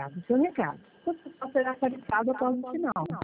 enviado o seu recado. Sua resposta será qualificada após o sinal.